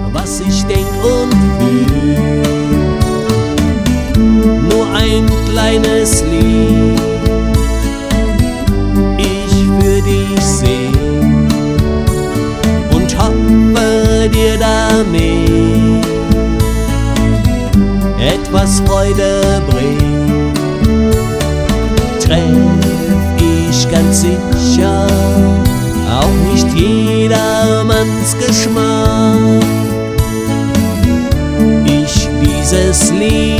was ich denk und fühl. Nur ein kleines Lied ich für dich sing und hoffe dir damit etwas Freude bringt. Treff ich ganz sicher auch nicht jedermanns Geschmack. Ich dieses Lied